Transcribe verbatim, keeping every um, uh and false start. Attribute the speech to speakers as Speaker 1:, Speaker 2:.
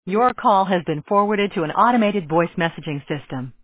Speaker 1: Your call has been forwarded to an automated voice messaging system.